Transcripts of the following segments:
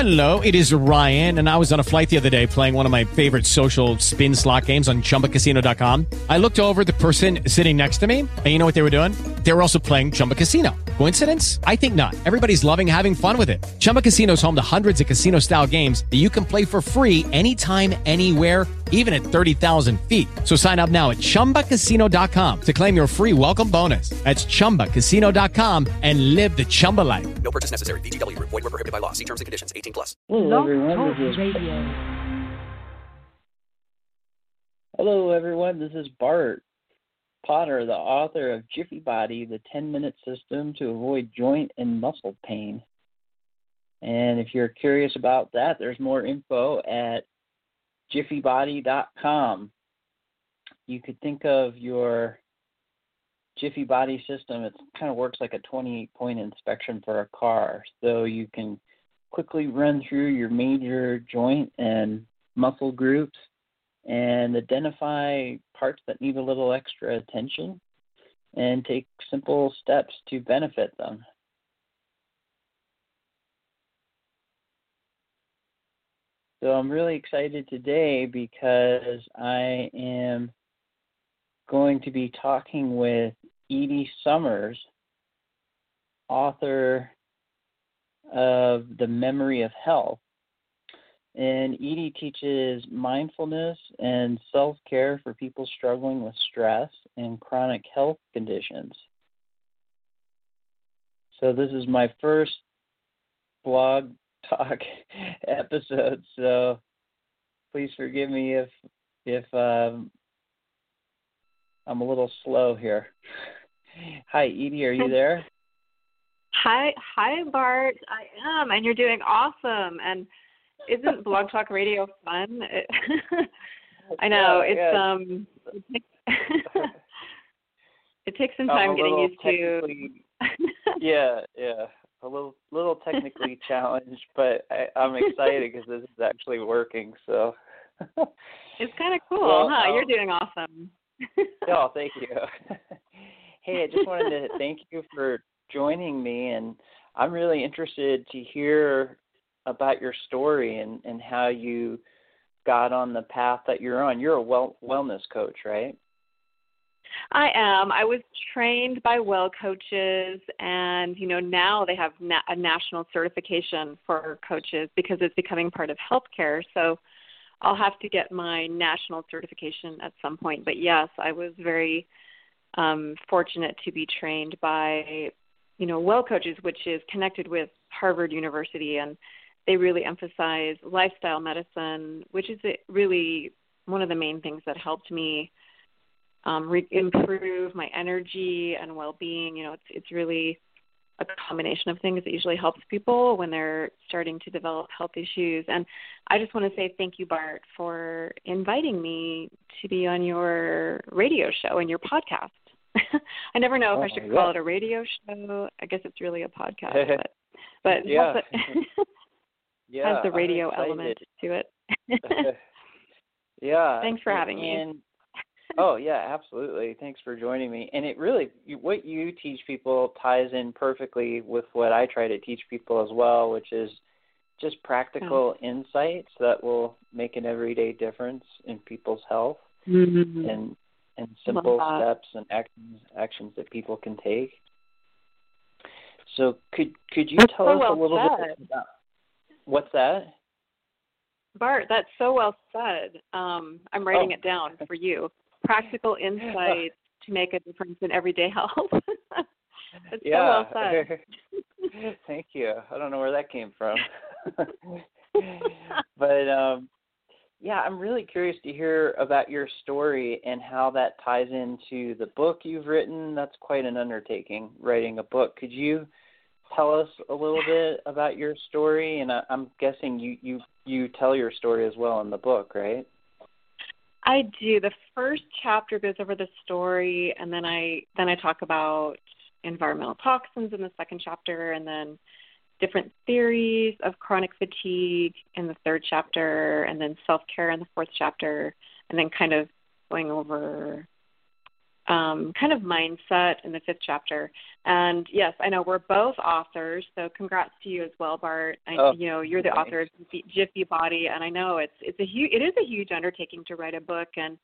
Hello, it is Ryan, and I was on a flight the other day playing one of my favorite social spin slot games on ChumbaCasino.com. I looked over at the person sitting next to me, and you know what they were doing? They were also playing Chumba Casino. Coincidence? I think not. Everybody's loving having fun with it. Chumba Casino is home to hundreds of casino-style games that you can play for free anytime, anywhere, even at 30,000 feet. So sign up now at ChumbaCasino.com to claim your free welcome bonus. That's ChumbaCasino.com and live the Chumba life. No purchase necessary. VGW. Void were prohibited by law. See terms and conditions. 18+. Hello, everyone. This is Bart Potter, the author of Jiffy Body, the 10-minute system to avoid joint and muscle pain. And if you're curious about that, there's more info at jiffybody.com. You could think of your Jiffy Body system, it kind of works like a 28-point inspection for a car. So you can quickly run through your major joint and muscle groups and identify parts that need a little extra attention and take simple steps to benefit them. So I'm really excited today because I am going to be talking with Edie Summers, author of The Memory of Health. And Edie teaches mindfulness and self-care for people struggling with stress and chronic health conditions. So this is my first blog talk episode, so please forgive me if I'm a little slow here. Hi, Edie, are you there? Hi, Bart. I am, and you're doing awesome. And isn't Blog Talk Radio fun? I know it takes some time getting used to. Yeah, a little technically challenged, but I'm excited because this is actually working. So it's kind of cool, huh? You're doing awesome. Oh, thank you. Hey, I just wanted to thank you for joining me, and I'm really interested to hear about your story and how you got on the path that you're on. You're a wellness coach, right? I am. I was trained by well coaches, and now they have a national certification for coaches because it's becoming part of healthcare. So I'll have to get my national certification at some point. But yes, I was very fortunate to be trained by, well coaches, which is connected with Harvard University, and they really emphasize lifestyle medicine, which is really one of the main things that helped me improve my energy and well-being. It's really a combination of things that usually helps people when they're starting to develop health issues. And I just want to say thank you, Bart, for inviting me to be on your radio show and your podcast. I never know if I should call it a radio show. I guess it's really a podcast, but yeah. Has the radio element to it. Yeah. Thanks for having me. Oh, yeah, absolutely. Thanks for joining me. And it really, what you teach people ties in perfectly with what I try to teach people as well, which is just practical insights that will make an everyday difference in people's health and simple steps and actions that people can take. So could you tell us a little bit about what's that? Bart, that's so well said. I'm writing it down for you. Practical insights to make a difference in everyday health. It's so well said. Thank you. I don't know where that came from. But, I'm really curious to hear about your story and how that ties into the book you've written. That's quite an undertaking, writing a book. Could you tell us a little bit about your story? And I'm guessing you tell your story as well in the book, right? I do. The first chapter goes over the story, and then I talk about environmental toxins in the second chapter, and then different theories of chronic fatigue in the third chapter, and then self-care in the fourth chapter, and then kind of going over kind of mindset in the 5th chapter. And yes, I know we're both authors, so congrats to you as well, Bart. You're the author of Jiffy Body, and I know it is a huge undertaking to write a book. And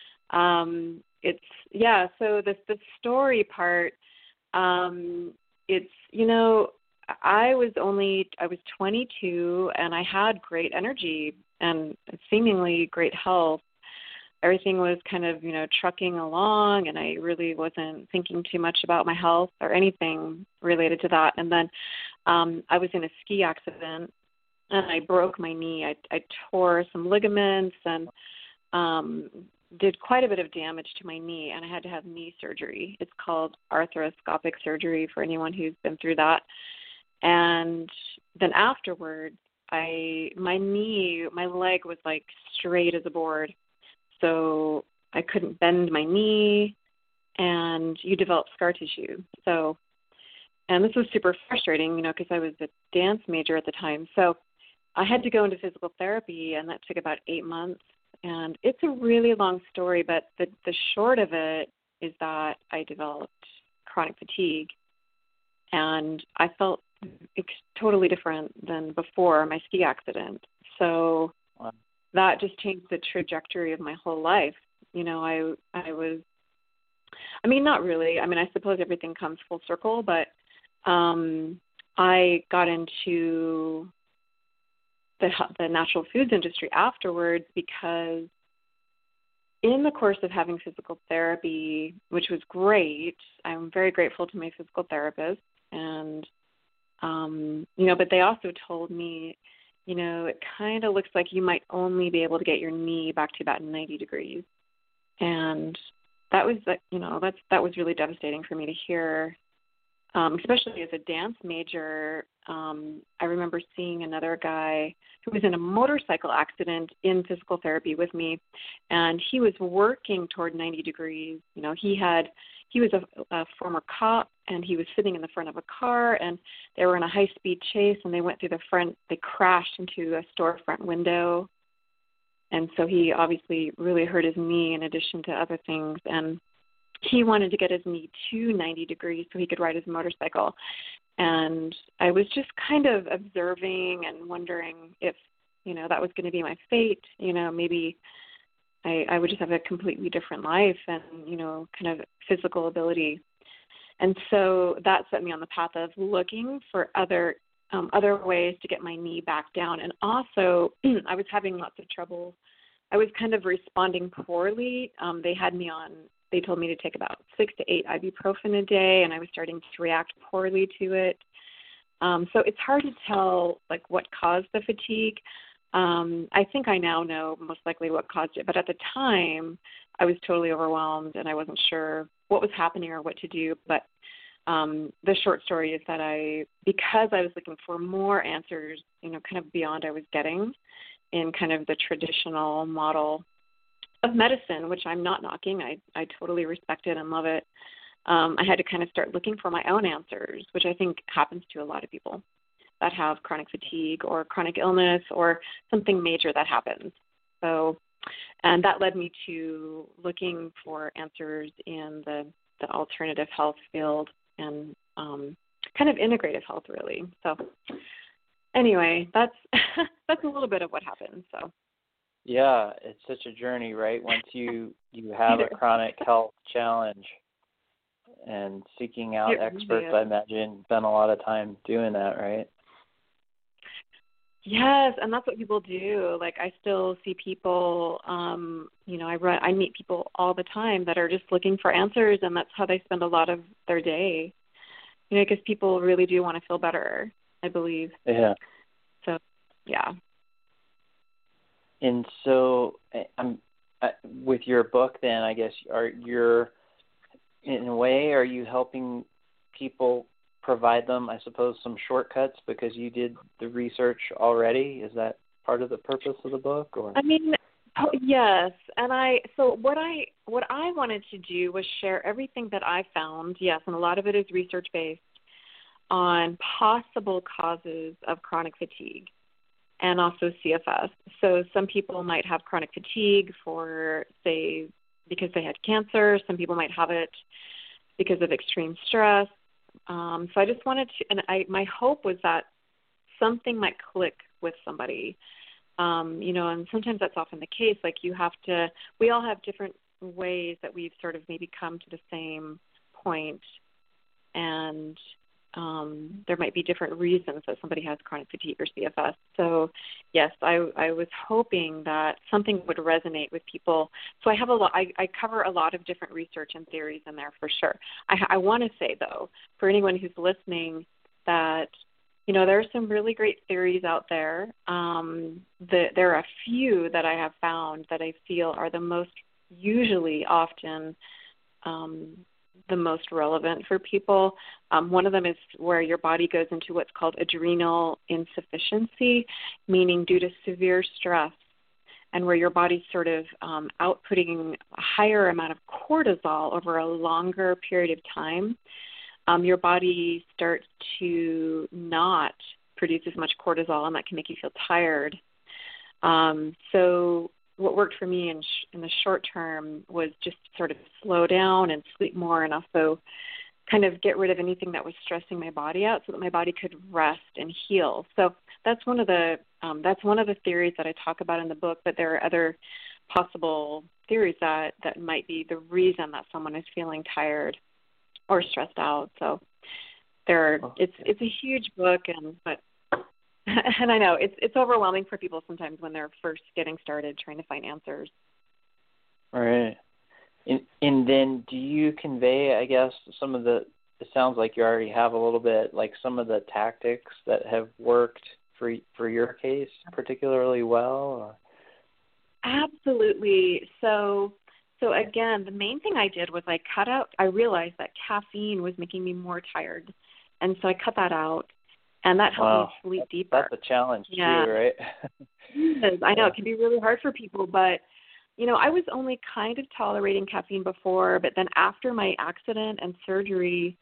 so the story part, I was 22 and I had great energy and seemingly great health. Everything was kind of, trucking along, and I really wasn't thinking too much about my health or anything related to that. And then I was in a ski accident, and I broke my knee. I tore some ligaments and did quite a bit of damage to my knee, and I had to have knee surgery. It's called arthroscopic surgery for anyone who's been through that. And then afterwards, my leg was like straight as a board. So I couldn't bend my knee, and you develop scar tissue. So, and this was super frustrating, because I was a dance major at the time. So I had to go into physical therapy, and that took about 8 months. And it's a really long story, but the short of it is that I developed chronic fatigue, and I felt totally different than before my ski accident. So that just changed the trajectory of my whole life. Not really. I suppose everything comes full circle, but I got into the natural foods industry afterwards because in the course of having physical therapy, which was great, I'm very grateful to my physical therapist, and, but they also told me, it kind of looks like you might only be able to get your knee back to about 90 degrees. And that was, that was really devastating for me to hear, especially as a dance major. I remember seeing another guy who was in a motorcycle accident in physical therapy with me, and he was working toward 90 degrees. He was a former cop, and he was sitting in the front of a car, and they were in a high-speed chase, and they went through the front. They crashed into a storefront window, and so he obviously really hurt his knee in addition to other things, and he wanted to get his knee to 90 degrees so he could ride his motorcycle. And I was just kind of observing and wondering if, that was going to be my fate. Maybe I would just have a completely different life and, kind of physical ability. And so that set me on the path of looking for other ways to get my knee back down. And also, I was having lots of trouble. I was kind of responding poorly. They told me to take about 6 to 8 ibuprofen a day, and I was starting to react poorly to it. So it's hard to tell, what caused the fatigue. I think I now know most likely what caused it, but at the time, I was totally overwhelmed, and I wasn't sure what was happening or what to do. But the short story is that because I was looking for more answers, kind of beyond I was getting in kind of the traditional model of medicine, which I'm not knocking. I totally respect it and love it. I had to kind of start looking for my own answers, which I think happens to a lot of people that have chronic fatigue or chronic illness or something major that happens. So, and that led me to looking for answers in the alternative health field and kind of integrative health, really. So anyway, that's a little bit of what happened. So. Yeah, it's such a journey, right? Once you have a chronic health challenge and seeking out experts, I imagine spend a lot of time doing that, right? Yes, and that's what people do. I still see people, I meet people all the time that are just looking for answers, and that's how they spend a lot of their day. Because people really do want to feel better, I believe. Yeah. So, yeah. And so, with your book, then I guess are you helping people provide them, I suppose, some shortcuts because you did the research already? Is that part of the purpose of the book, or? Yes, and what I wanted to do was share everything that I found. Yes, and a lot of it is research based on possible causes of chronic fatigue. And also CFS. So some people might have chronic fatigue for, say, because they had cancer. Some people might have it because of extreme stress. So I just wanted to, and my hope was that something might click with somebody, and sometimes that's often the case. Like we all have different ways that we've sort of maybe come to the same point, and there might be different reasons that somebody has chronic fatigue or CFS. So yes, I was hoping that something would resonate with people. So I have I cover a lot of different research and theories in there for sure. I want to say though, for anyone who's listening, that there are some really great theories out there. There are a few that I have found that I feel are the most often the most relevant for people. One of them is where your body goes into what's called adrenal insufficiency, meaning due to severe stress, and where your body's sort of outputting a higher amount of cortisol over a longer period of time. Your body starts to not produce as much cortisol, and that can make you feel tired. So what worked for me in the short term was just sort of slow down and sleep more, and also kind of get rid of anything that was stressing my body out so that my body could rest and heal. So that's one of the theories that I talk about in the book, but there are other possible theories that might be the reason that someone is feeling tired or stressed out. So it's a huge book, and I know it's overwhelming for people sometimes when they're first getting started trying to find answers. All right. And then do you convey, I guess, it sounds like you already have a little bit, like some of the tactics that have worked for your case particularly well? Or? Absolutely. So again, the main thing I did was I realized that caffeine was making me more tired. And so I cut that out. And that helped me sleep deeper. That's a challenge too, right? I know it can be really hard for people, but I was only kind of tolerating caffeine before, but then after my accident and surgery,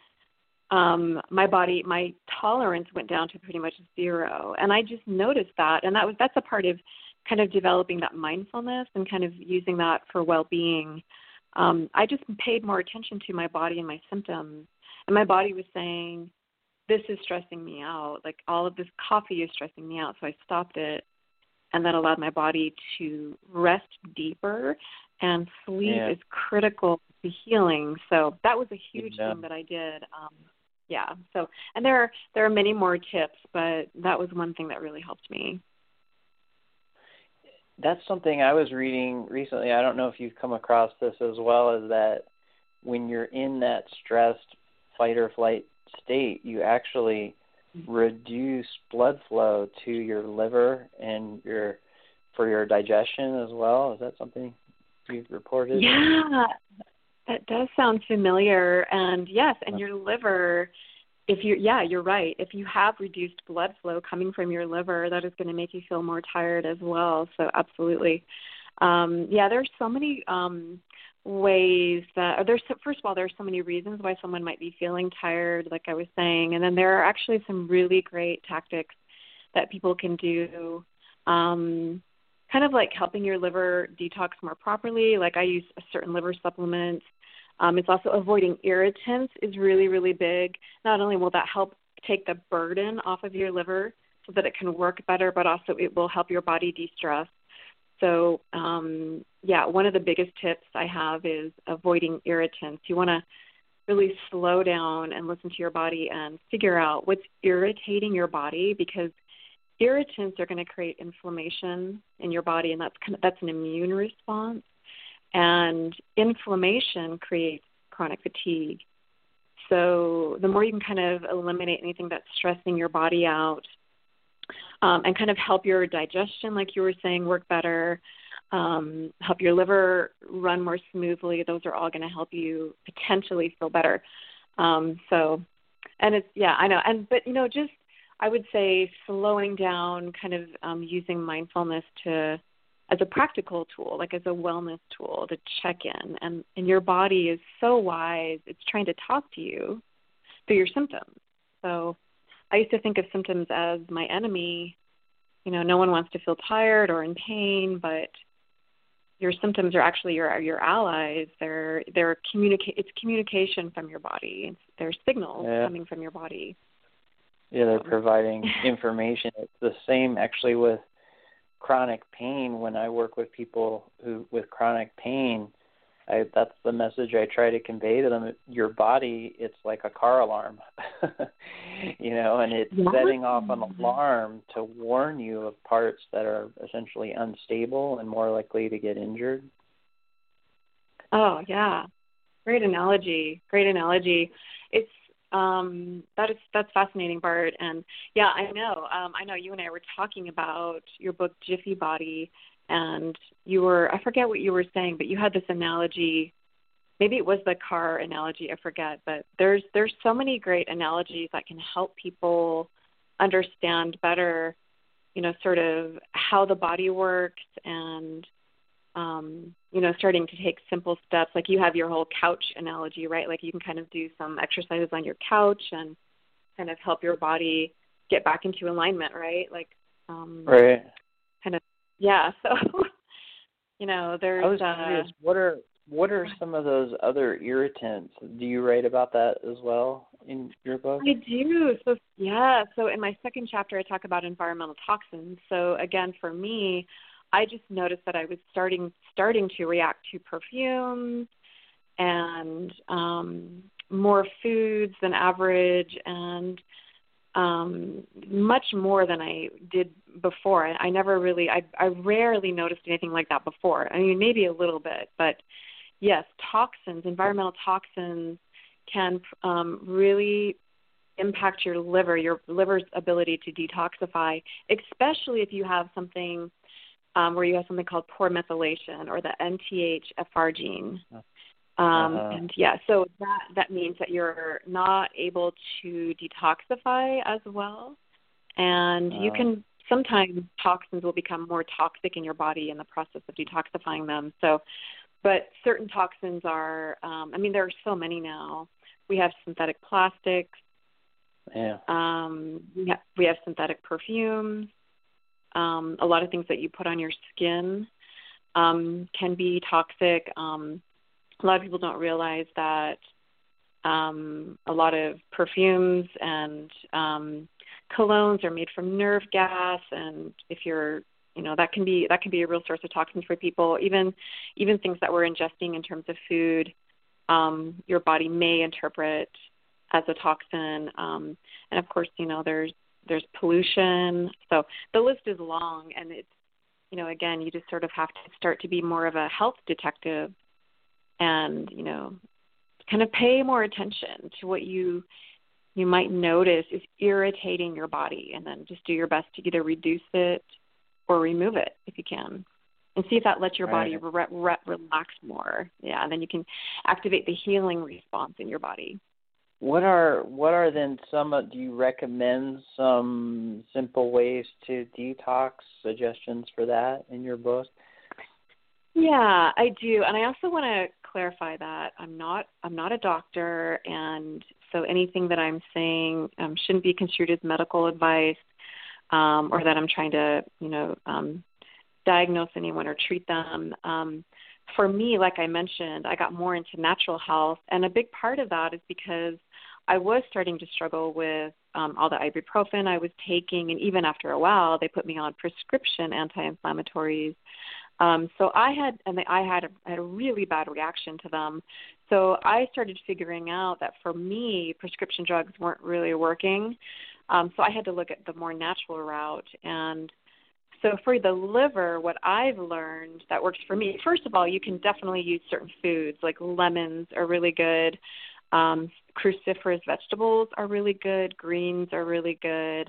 my tolerance went down to pretty much zero, and I just noticed that, and that's a part of kind of developing that mindfulness and kind of using that for well-being. I just paid more attention to my body and my symptoms, and my body was saying, this is stressing me out. Like all of this coffee is stressing me out. So I stopped it, and that allowed my body to rest deeper, and sleep is critical to healing. So that was a huge thing that I did. So, and there are many more tips, but that was one thing that really helped me. That's something I was reading recently. I don't know if you've come across this as well, is that when you're in that stressed fight or flight state, you actually reduce blood flow to your liver and for your digestion as well. Is that something you've reported? Yeah, that does sound familiar. And yes, and your liver, you're right. If you have reduced blood flow coming from your liver, that is going to make you feel more tired as well. So absolutely. There's so many ways that first of all, there's so many reasons why someone might be feeling tired, like I was saying, and then there are actually some really great tactics that people can do, kind of like helping your liver detox more properly. Like I use a certain liver supplement. It's also avoiding irritants is really, really big. Not only will that help take the burden off of your liver so that it can work better, but also it will help your body de-stress. So, one of the biggest tips I have is avoiding irritants. You want to really slow down and listen to your body and figure out what's irritating your body, because irritants are going to create inflammation in your body, and that's an immune response. And inflammation creates chronic fatigue. So the more you can kind of eliminate anything that's stressing your body out, and kind of help your digestion, like you were saying, work better, help your liver run more smoothly. Those are all going to help you potentially feel better. I know. But I would say slowing down, kind of using mindfulness as a practical tool, like as a wellness tool to check in. And your body is so wise. It's trying to talk to you through your symptoms. So I used to think of symptoms as my enemy. No one wants to feel tired or in pain, but your symptoms are actually your allies. It's communication from your body. They're signals coming from your body. Yeah, they're providing information. It's the same actually with chronic pain. When I work with people with chronic pain, that's the message I try to convey to them. Your body, it's like a car alarm, and it's setting off an alarm to warn you of parts that are essentially unstable and more likely to get injured. Oh, yeah. Great analogy. It's that's fascinating, Bart. And yeah, I know you and I were talking about your book, Jiffy Body, and I forget what you were saying, but you had this analogy. Maybe it was the car analogy, I forget, but there's so many great analogies that can help people understand better, sort of how the body works and, starting to take simple steps. Like you have your whole couch analogy, right? Like you can kind of do some exercises on your couch and kind of help your body get back into alignment, right? Like, right. Kind of, yeah. So, there's. I was curious, what are some of those other irritants? Do you write about that as well in your book? I do. So in my second chapter, I talk about environmental toxins. So again, for me, I just noticed that I was starting to react to perfumes and more foods than average, and much more than I did before. I rarely noticed anything like that before. I mean, maybe a little bit, but yes, environmental toxins can really impact your liver's ability to detoxify, especially if you have something where you have something called poor methylation or the NTHFR gene. And yeah, so that means that you're not able to detoxify as well. And you can, sometimes toxins will become more toxic in your body in the process of detoxifying them. So, but certain toxins are, there are so many now. We have synthetic plastics. Yeah. We have synthetic perfumes. A lot of things that you put on your skin can be toxic. A lot of people don't realize that a lot of perfumes and colognes are made from nerve gas, and if you're, that can be a real source of toxins for people. Even things that we're ingesting in terms of food, your body may interpret as a toxin. And of course, there's pollution. So the list is long, and it's, again, you just sort of have to start to be more of a health detective and, kind of pay more attention to what you might notice is irritating your body, and then just do your best to either reduce it or remove it if you can, and see if that lets your body relax more. Yeah, and then you can activate the healing response in your body. What are then do you recommend some simple ways to detox, suggestions for that in your book? Yeah, I do. And I also want to clarify that I'm not a doctor, and so anything that I'm saying shouldn't be construed as medical advice, or that I'm trying to, diagnose anyone or treat them. For me, like I mentioned, I got more into natural health, and a big part of that is because I was starting to struggle with all the ibuprofen I was taking, and even after a while, they put me on prescription anti-inflammatories. So I had a really bad reaction to them. So I started figuring out that for me, prescription drugs weren't really working. So I had to look at the more natural route. And so for the liver, what I've learned that works for me, first of all, you can definitely use certain foods, like lemons are really good. Cruciferous vegetables are really good. Greens are really good.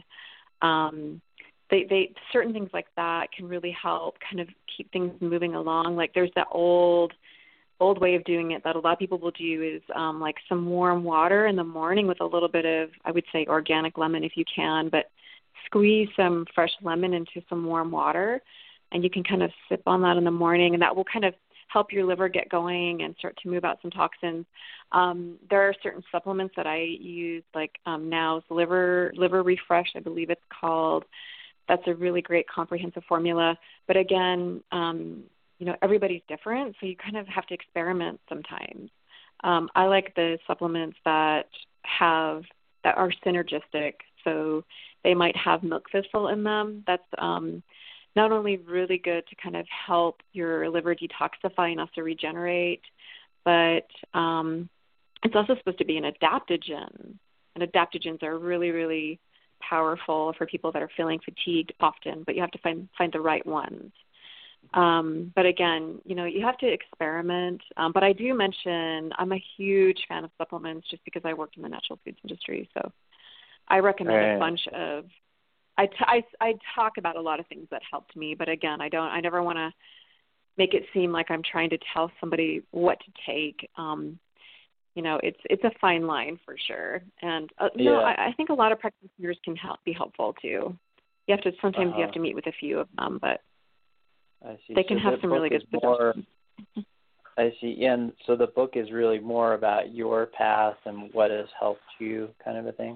They certain things like that can really help kind of keep things moving along. Like there's that old way of doing it that a lot of people will do is like some warm water in the morning with a little bit of, I would say, organic lemon if you can, but squeeze some fresh lemon into some warm water, and you can kind of sip on that in the morning, and that will kind of help your liver get going and start to move out some toxins. There are certain supplements that I use, like Now's Liver Refresh, I believe it's called. That's a really great comprehensive formula. But again, everybody's different, so you kind of have to experiment sometimes. I like the supplements that are synergistic. So they might have milk thistle in them. That's not only really good to kind of help your liver detoxify and also regenerate, but it's also supposed to be an adaptogen. And adaptogens are really, really powerful for people that are feeling fatigued often, but you have to find the right ones. But again, you have to experiment. But I do mention I'm a huge fan of supplements just because I worked in the natural foods industry. So I recommend a bunch of, I talk about a lot of things that helped me, but again, I never want to make it seem like I'm trying to tell somebody what to take. It's a fine line for sure. And I think a lot of practitioners can be helpful too. You have to meet with a few of them, but I see. They can have some really good suggestions. I see. Yeah, and so the book is really more about your path and what has helped you, kind of a thing.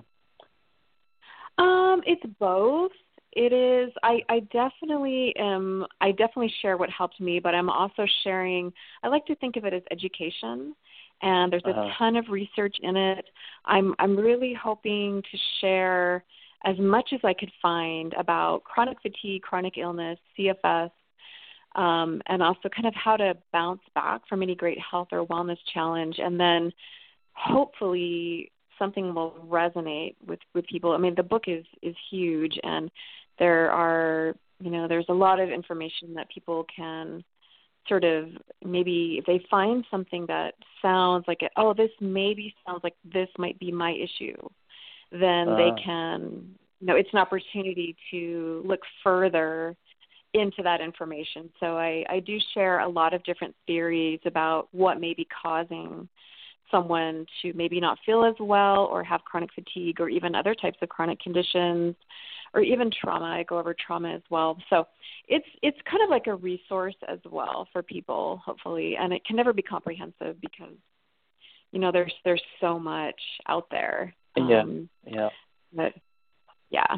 It's both. It is. I definitely share what helped me, but I'm also sharing. I like to think of it as education, and there's a ton of research in it. I'm really hoping to share as much as I could find about chronic fatigue, chronic illness, CFS. And also kind of how to bounce back from any great health or wellness challenge. And then hopefully something will resonate with people. I mean, the book is huge, and there's a lot of information that people can sort of, maybe if they find something that sounds like this maybe sounds like this might be my issue, then they can, it's an opportunity to look further into that information. So I do share a lot of different theories about what may be causing someone to maybe not feel as well or have chronic fatigue or even other types of chronic conditions or even trauma. I go over trauma as well. So it's kind of like a resource as well for people, hopefully, and it can never be comprehensive because, there's so much out there. But yeah.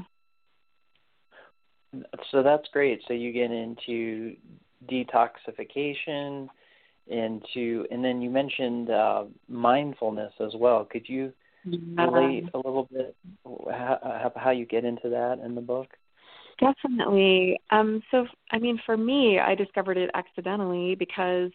So that's great. So you get into detoxification, and then you mentioned mindfulness as well. Could you relate a little bit how you get into that in the book? Definitely. So, I mean, for me, I discovered it accidentally because,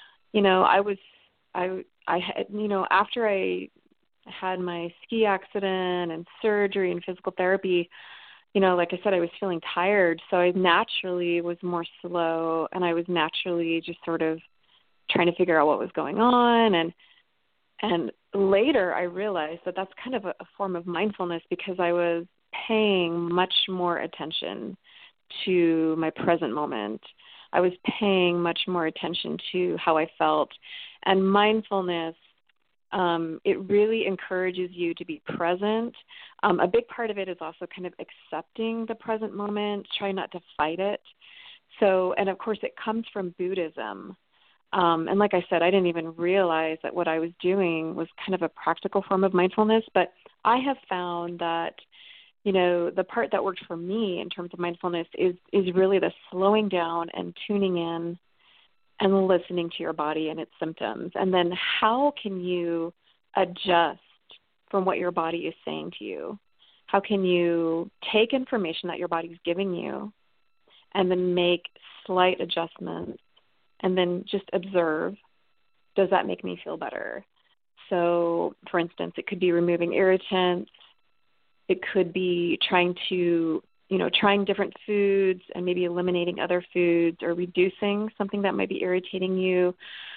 I had, after I had my ski accident and surgery and physical therapy, like I said, I was feeling tired, so I naturally was more slow, and I was naturally just sort of trying to figure out what was going on. And later I realized that that's kind of a form of mindfulness because I was paying much more attention to my present moment. I was paying much more attention to how I felt. And mindfulness, it really encourages you to be present. A big part of it is also kind of accepting the present moment, try not to fight it. So, and of course it comes from Buddhism. And like I said, I didn't even realize that what I was doing was kind of a practical form of mindfulness, but I have found that, the part that worked for me in terms of mindfulness is really the slowing down and tuning in and listening to your body and its symptoms. And then how can you adjust from what your body is saying to you? How can you take information that your body is giving you and then make slight adjustments and then just observe, does that make me feel better? So, for instance, it could be removing irritants. It could be trying different foods and maybe eliminating other foods or reducing something that might be irritating you.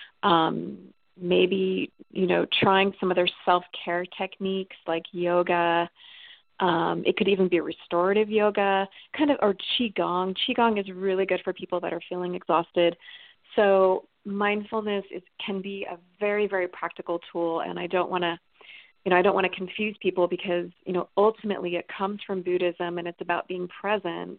Maybe, trying some other self-care techniques like yoga. It could even be restorative yoga, or Qigong. Qigong is really good for people that are feeling exhausted. So mindfulness can be a very, very practical tool, and I don't want to confuse people because, ultimately it comes from Buddhism and it's about being present.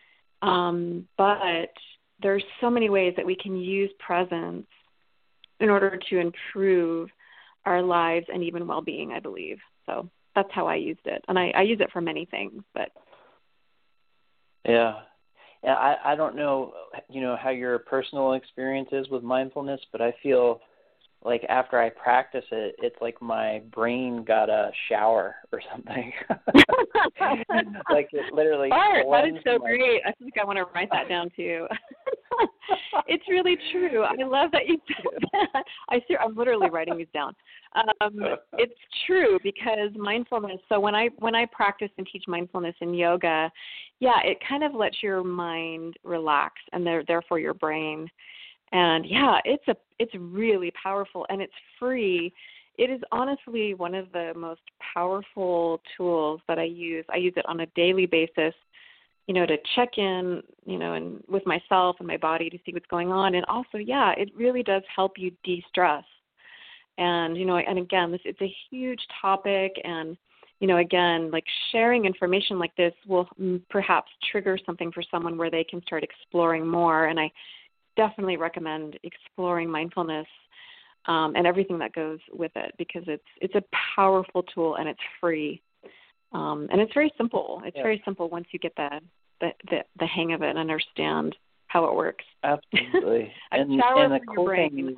But there's so many ways that we can use presence in order to improve our lives and even well-being, I believe. So that's how I used it. And I use it for many things, but. Yeah. And I don't know, how your personal experience is with mindfulness, but I feel like after I practice it, it's like my brain got a shower or something. Like it literally. That is so great. I think I want to write that down too. It's really true. I love that you said that. I'm literally writing these down. It's true because mindfulness. So when I practice and teach mindfulness in yoga, it kind of lets your mind relax and therefore your brain. And it's really powerful and it's free. It is honestly one of the most powerful tools that I use. I use it on a daily basis, to check in, and with myself and my body to see what's going on. And also, it really does help you de-stress. And, and again, it's a huge topic. And, again, like sharing information like this will perhaps trigger something for someone where they can start exploring more. And I definitely recommend exploring mindfulness and everything that goes with it because it's a powerful tool and it's free. And it's very simple. It's very simple once you get the hang of it and understand how it works. Absolutely. and the cool thing,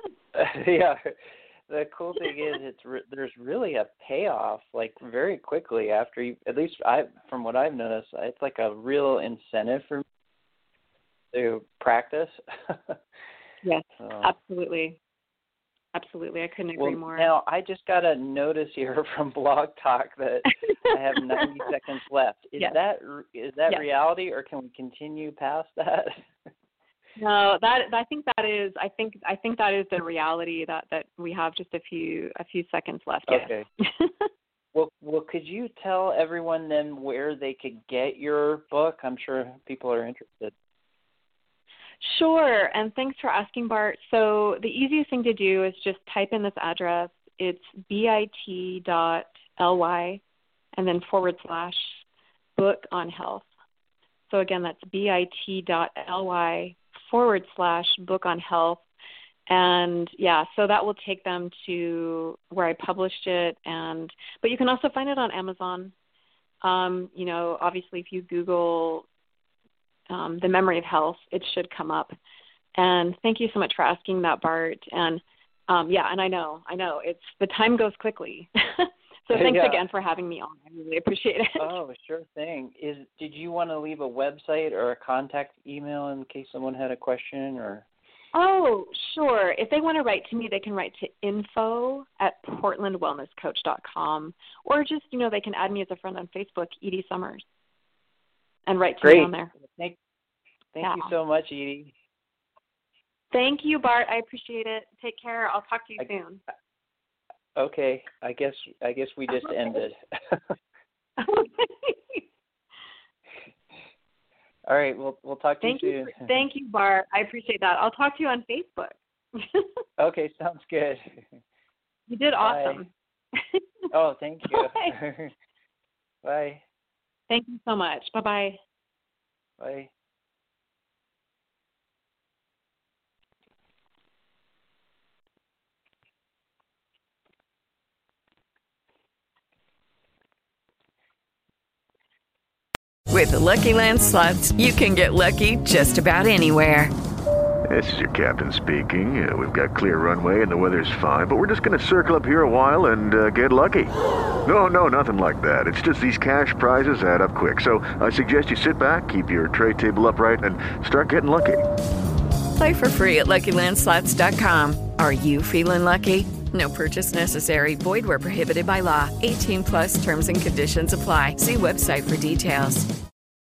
the cool thing is there's really a payoff like very quickly after you. At least from what I've noticed, it's like a real incentive for me to practice. Yes, absolutely. Absolutely. I couldn't agree more. Now, I just got a notice here from Blog Talk that I have 90 seconds left. Is that reality, or can we continue past that? No, I think that is the reality that we have just a few seconds left. Okay. Well, could you tell everyone then where they could get your book? I'm sure people are interested. Sure, and thanks for asking, Bart. So the easiest thing to do is just type in this address. It's bit.ly and then /book on health. So again, that's bit.ly/book on health. And so that will take them to where I published it. But you can also find it on Amazon. Obviously if you Google The Memory of Health, it should come up. And thank you so much for asking that, Bart. And and I know it's the time goes quickly. So thanks again for having me on. I really appreciate it. Oh, sure thing. Did you want to leave a website or a contact email in case someone had a question or? Oh, sure. If they want to write to me, they can write to info@portlandwellnesscoach.com, or just, they can add me as a friend on Facebook, Edie Summers, and write to me on there. Thank you so much, Edie. Thank you, Bart. I appreciate it. Take care. I'll talk to you soon. Okay. I guess we just ended. All right. We'll talk to you soon. Thank you, Bart. I appreciate that. I'll talk to you on Facebook. Okay. Sounds good. You did awesome. Oh, thank you. Bye. Bye. Thank you so much. Bye-bye. Bye. With the Lucky Land Slots, you can get lucky just about anywhere. This is your captain speaking. We've got clear runway and the weather's fine, but we're just going to circle up here a while and get lucky. No, nothing like that. It's just these cash prizes add up quick. So I suggest you sit back, keep your tray table upright, and start getting lucky. Play for free at LuckyLandSlots.com. Are you feeling lucky? No purchase necessary. Void where prohibited by law. 18+ terms and conditions apply. See website for details.